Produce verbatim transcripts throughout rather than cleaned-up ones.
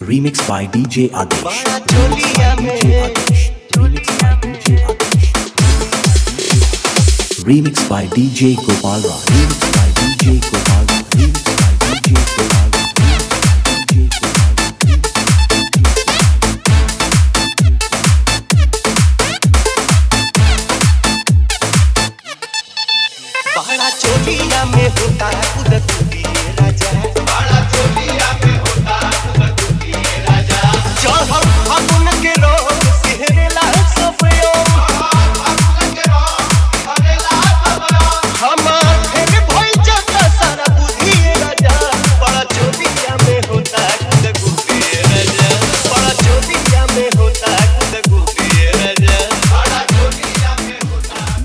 Remix by D J Adesh. बड़ा चोलिया में Remix by D J Adesh. Remix by D J Gopal Raj. Remix by D J Gopal Raj. Remix by D J Gopal Raj. बड़ा चोलिया में होता है उदक दिए राजा। बड़ा चोलिया में होता है उदक दिए राजा। जो हम फागुन के रोग सिहरेला सब योग। फागुन के रोग सिहरेला सब योग। हमार फिर भई जाता सारा बुद्धि राजा। बड़ा चोलिया में होता है उदक दिए राजा। बड़ा चोलिया में होता है उदक दिए राजा। बड़ा चोलिया में होता है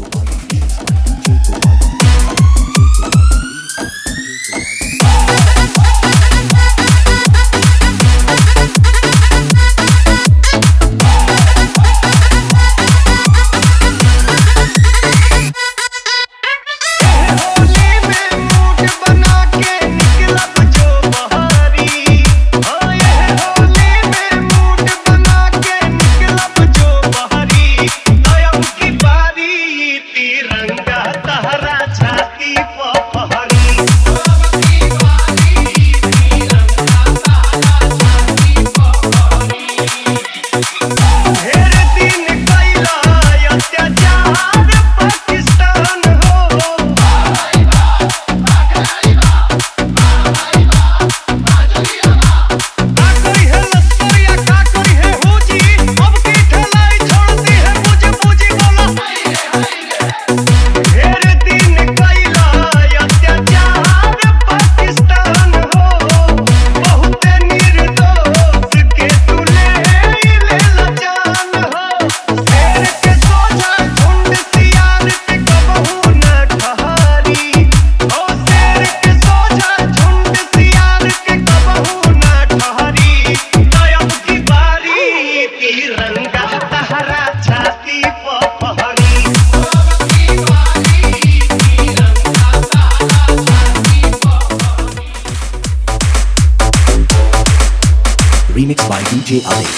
Remix by D J Adesh.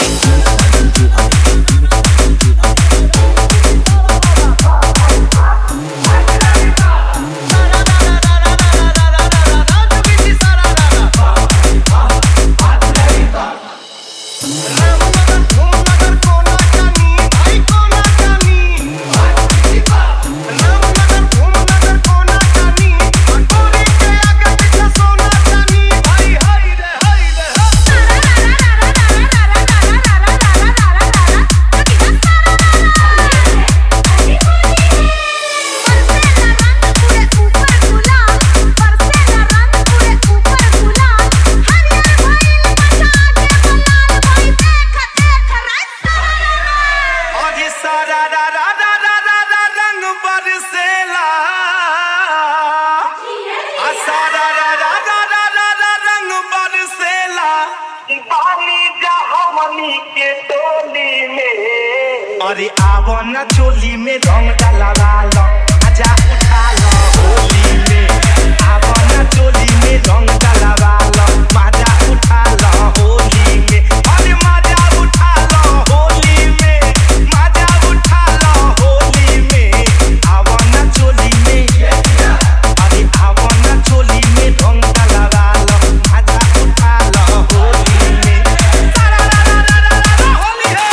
अरे आवो ना चोली में रंग डलवा लो, आजा उठा लो होली में। आवो ना चोली में रंग डलवा लो, मजा उठा लो होली में। अरे मजा उठा लो होली में, मजा उठा लो होली में। आवो ना चोली में, अरे आवो ना चोली में रंग डलवा लो, मजा उठा लो होली में। सारा रा रा रा रा रा होली है।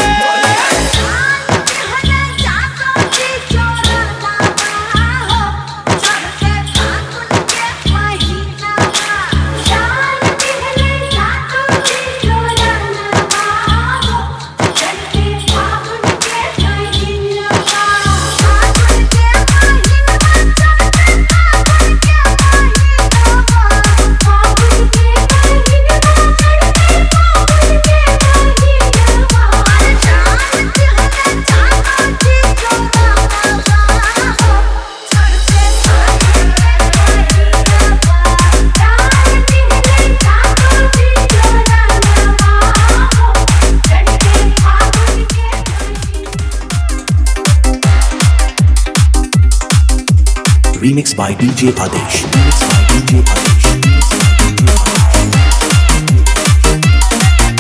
Remix by D J Adesh. Remix by D J Adesh. Remix by D J Adesh.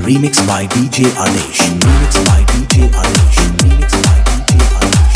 Remix by D J Adesh. Remix by D J Adesh. Remix by D J Adesh.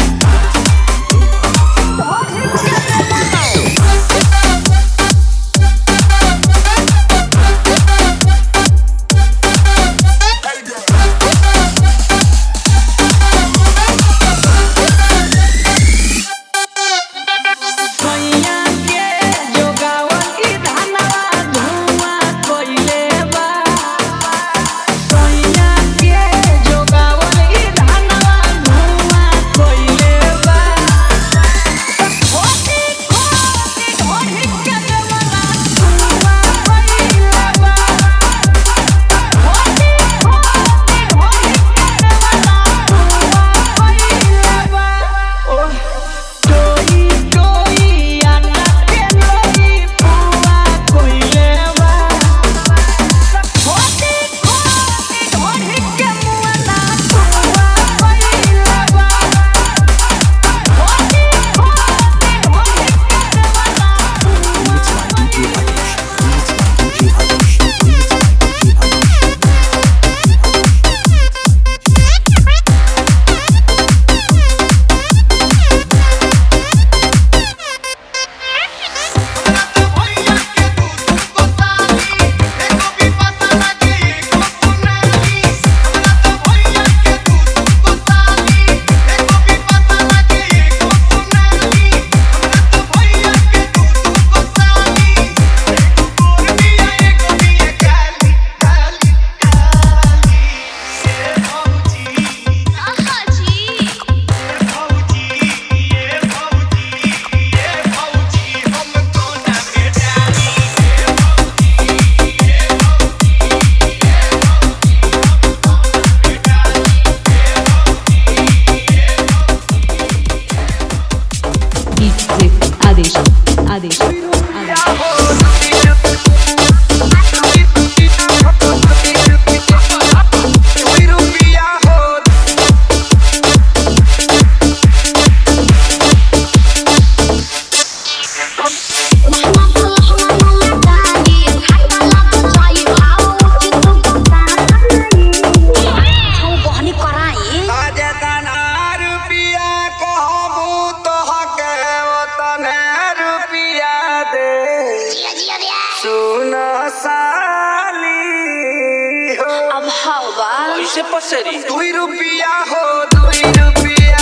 पसरी दुई रुपया हो दुई रुपया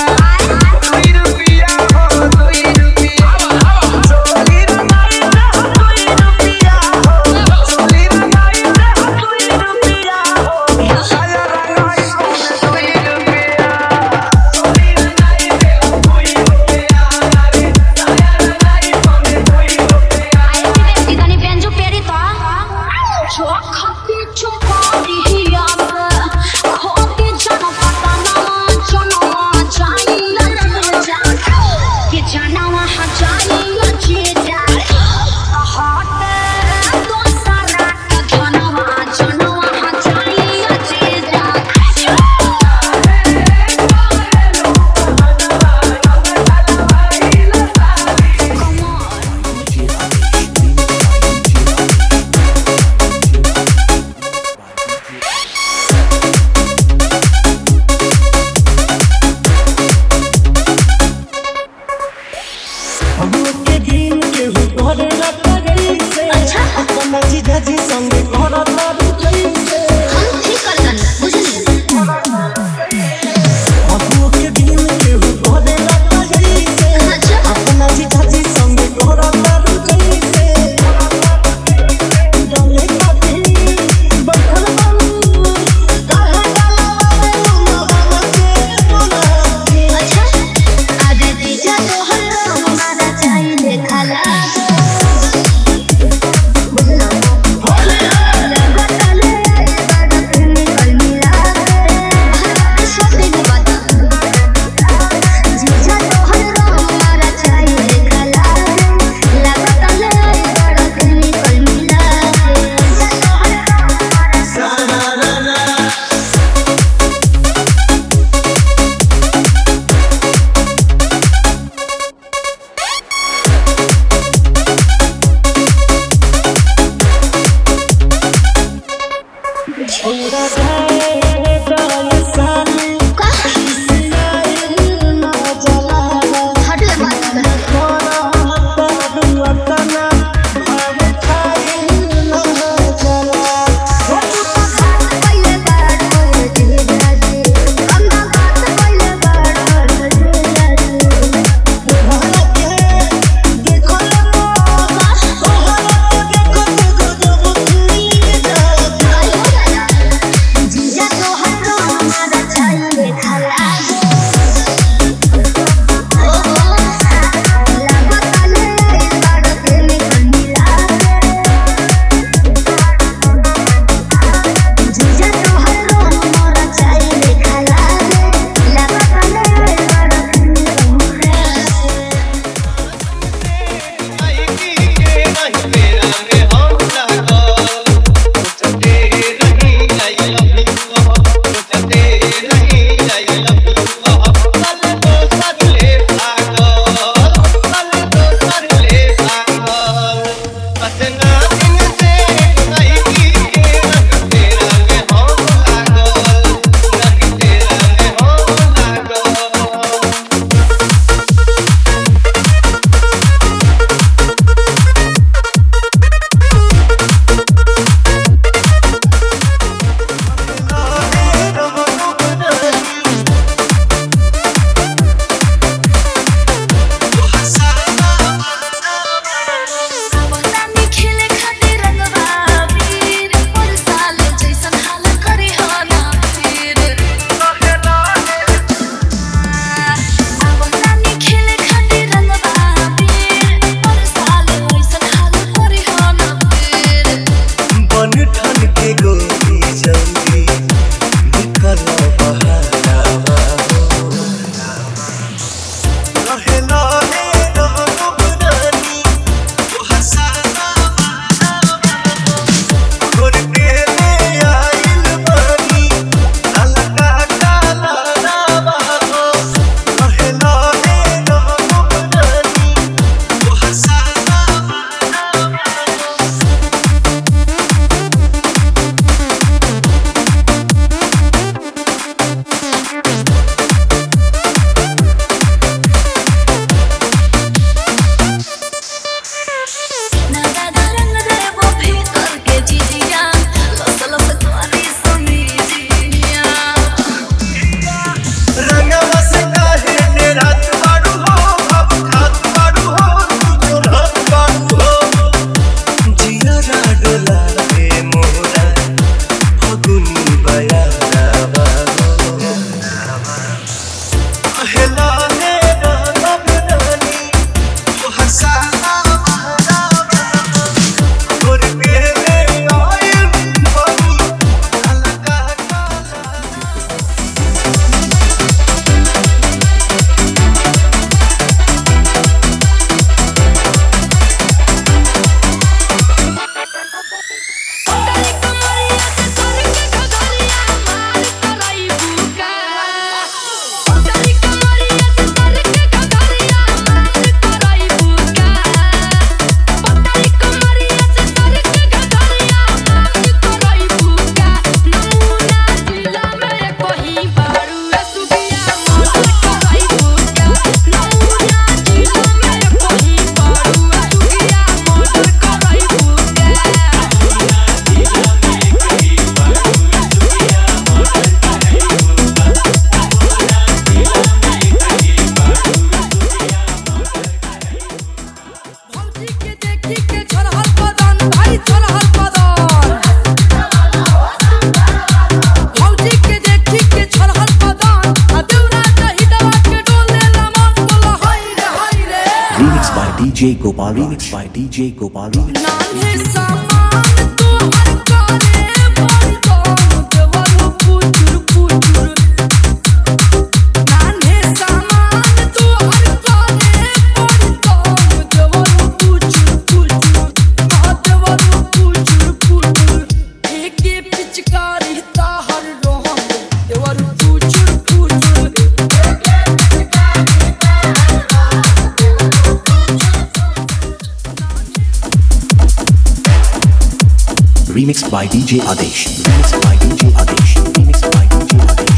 दुई रुपया हो दुई रुपया सोली बनाई रह दुई रुपया हो सोली बनाई रह दुई रुपया हो साया रंगाई दुई रुपया सोली बनाई रह दुई रुपया रे साया रंगाई दुई रुपया आई बेटी गनी बेंजो पेरी तो जो खाती चुपारी हिया खोती जाना पता ना जाना जाए D J Gopal, remixed by D J Gopal. Remixed by D J Adesh. Remixed by D J Adesh. Remixed by D J Adesh.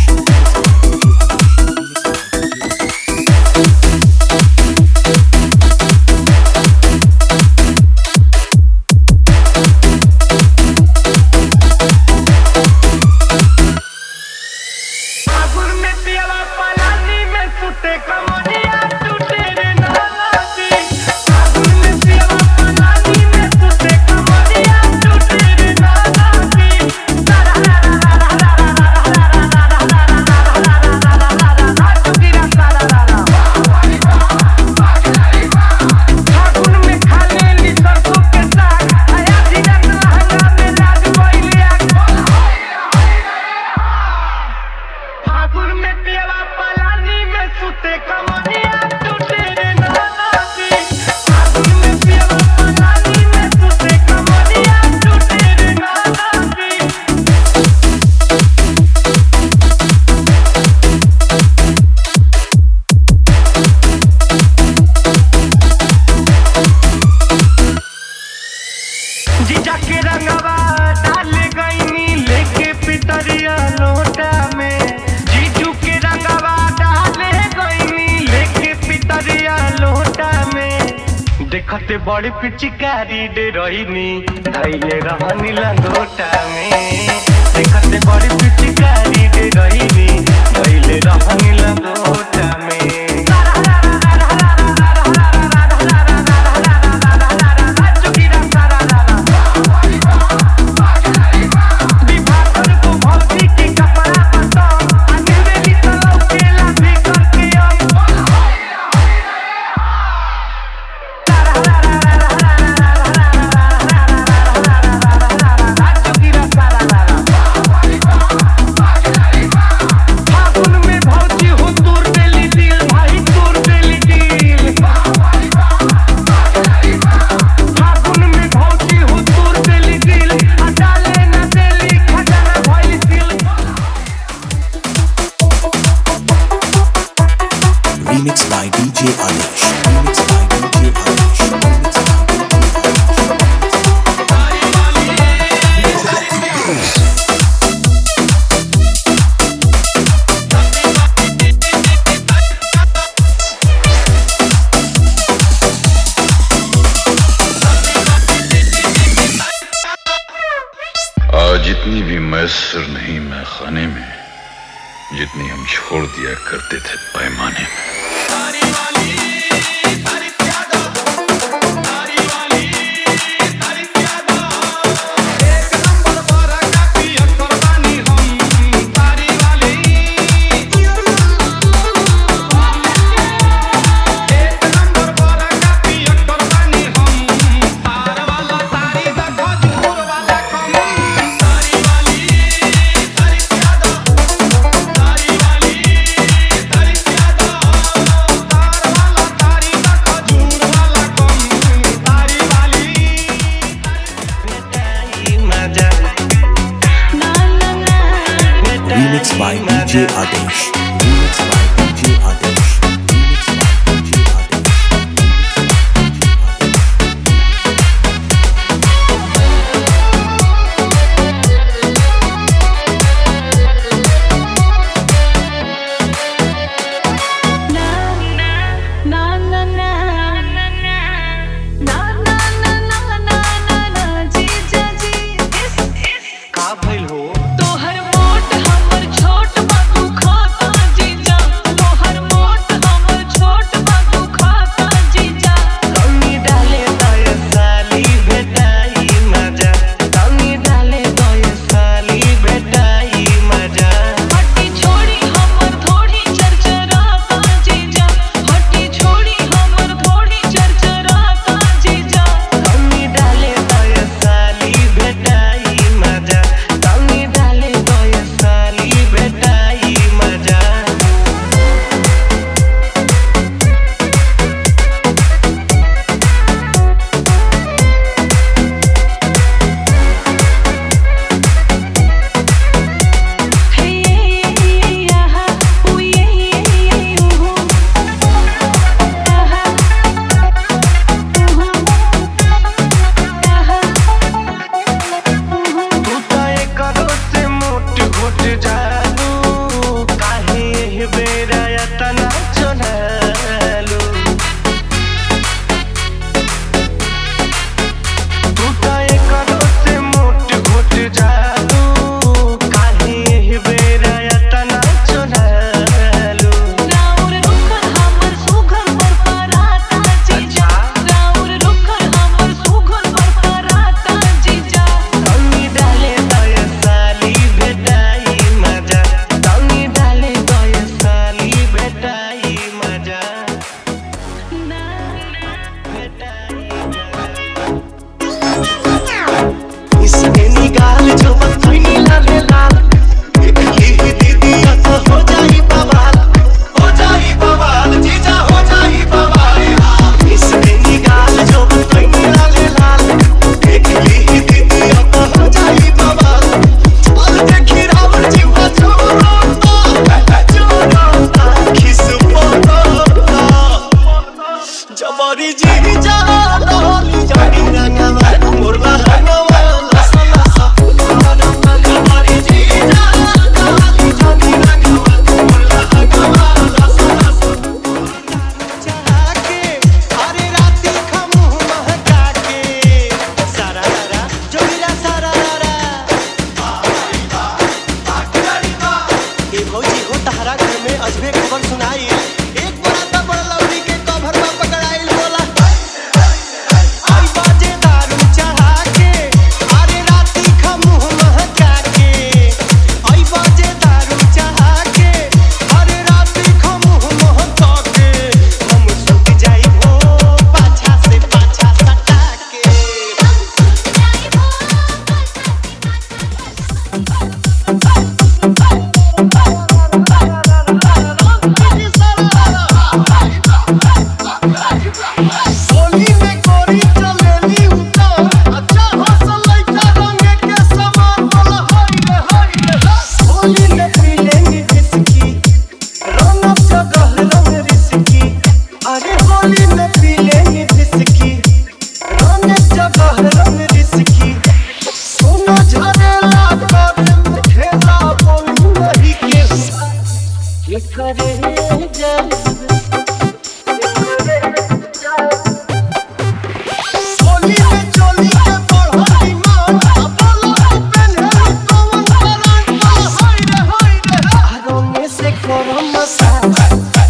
देखते बड़ी पिचकारी डे रहीनी धैले रहनी लंगोटा में देखते बड़ी पिचकारी डे रहीनी धैले रहनी लंगोटा में फागुन में भौजी हुतूर दे by D J Alish. Remix by D J Alish. Remix by आज जितनी भी मैसर नहीं मैं खाने में, जितनी हम छोड़ दिया करते थे पैमाने में। Remix by D J Adesh. Remix by D J Adesh. Remix by D J Adesh. अजबे खबर सुनाई एक बड़ा बड़ा लौड़ी के कभर में पकड़ाइल बोला होली में पीले नी विस्की रंग जगह रंग रिस्की सोना झरेला कर में खेला बोलू नहीं के ये करे जैसे होली में चोली के बढ़ती मान बोलो पहले कौन करन हाय रे हाय रे रंग से करो massage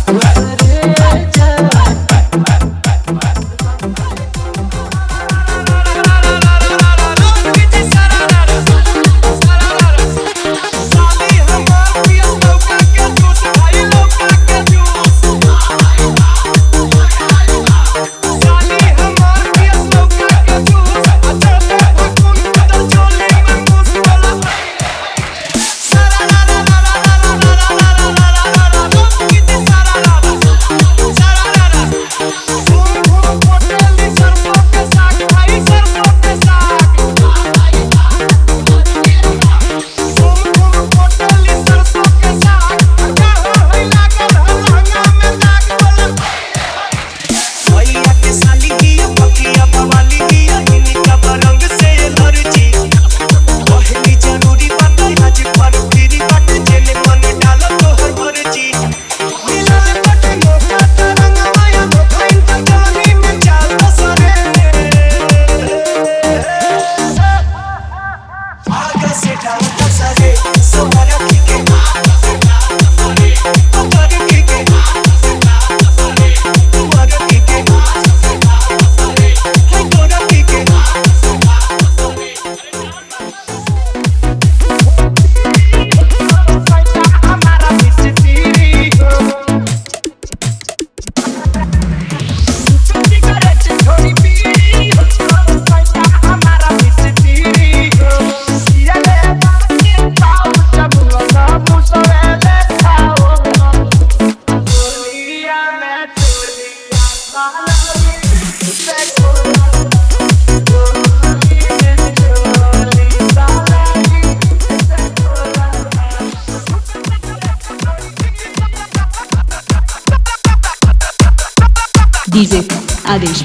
DJ Aadesh.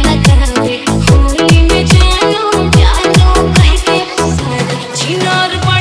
Not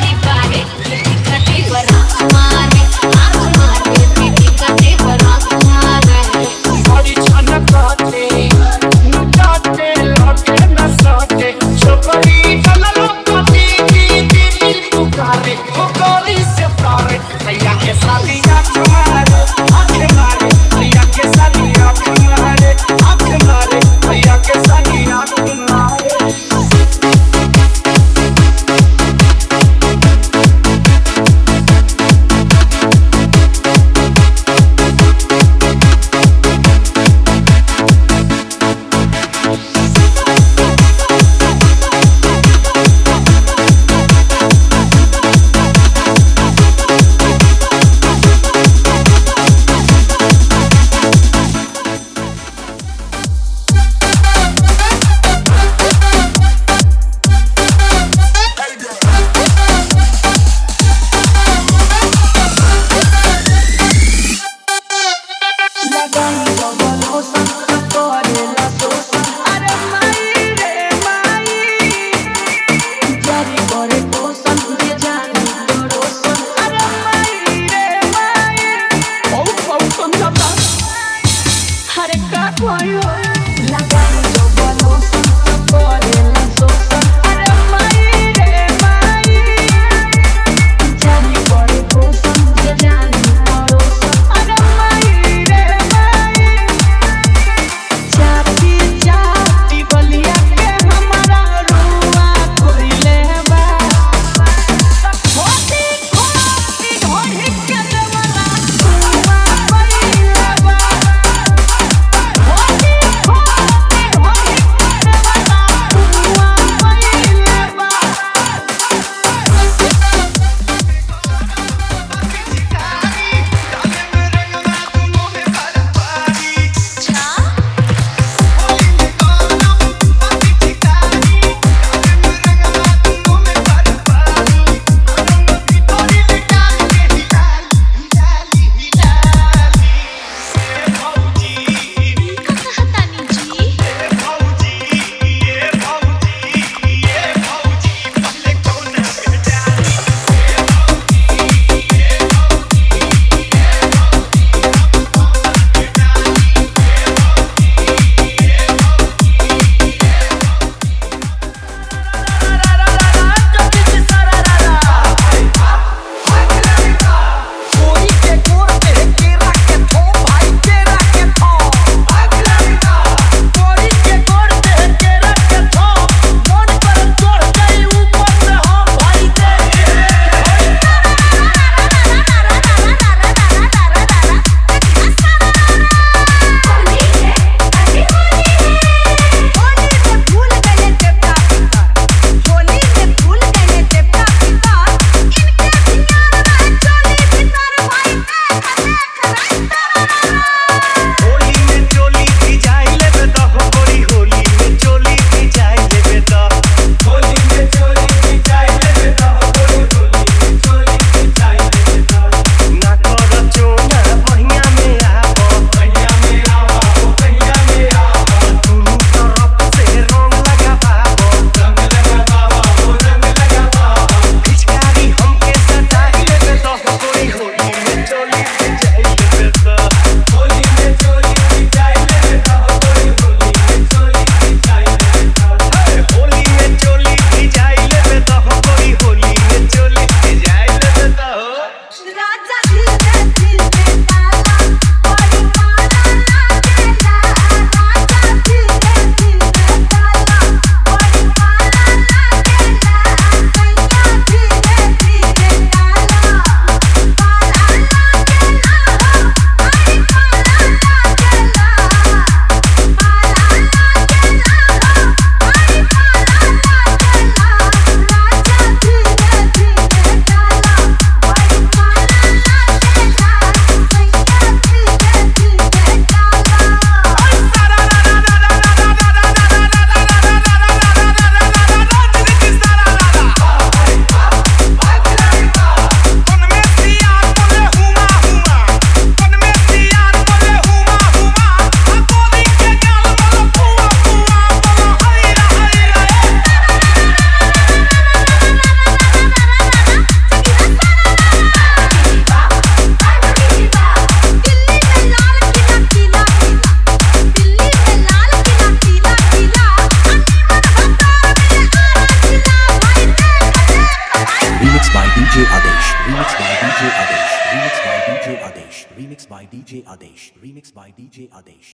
D J Adesh. Remixed by D J Adesh.